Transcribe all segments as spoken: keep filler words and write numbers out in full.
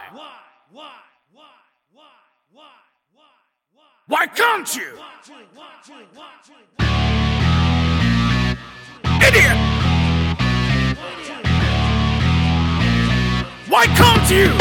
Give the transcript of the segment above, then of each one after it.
Why can't you? Idiot! Why can't you?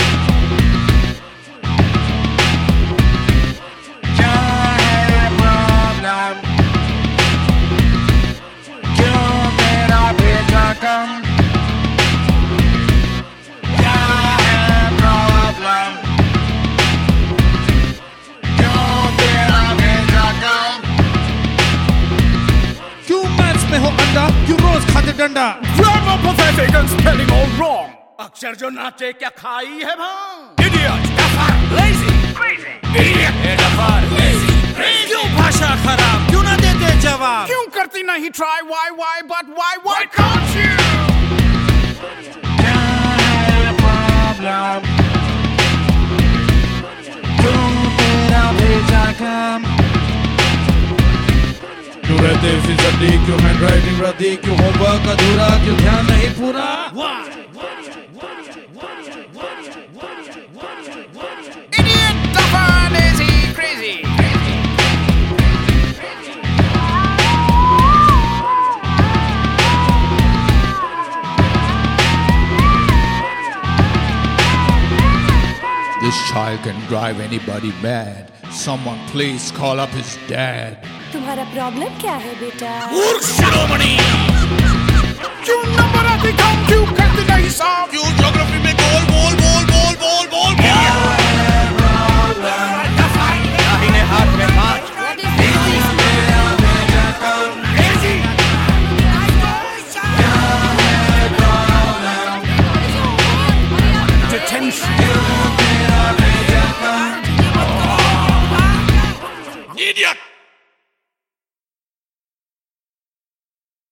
क्यों रोज खाते डंडा? Grammar pathetic and spelling all wrong. अक्षर जो नाचे क्या खाई है भांग? Idiot, dafar, lazy, crazy. Idiot, dafar, lazy, crazy. क्यों भाषा खराब? क्यों ना देते जवाब? क्यों करती नहीं try? Why, why, but why, why can't you? क्या है problem? क्यों तेरा भेजा काम? क्यों रहते फिजली? क्यों हैंड राइटिंग रद्दी? क्यों होमवर्क अधूरा? क्यों ध्यान नहीं पूरा? Idiot, dafar, lazy, crazy. This child can drive anybody mad. Someone please call up his dad. तुम्हारा प्रॉब्लम क्या है बेटा? मूर्ख शिरोमणि! क्यों नंबर आती कम? क्यों करती नहीं साफ? क्यों ज्योग्राफी में गोल बोल बोल बोल बोल बोल दाहिने हाथ में हाथ Detention! Idiot!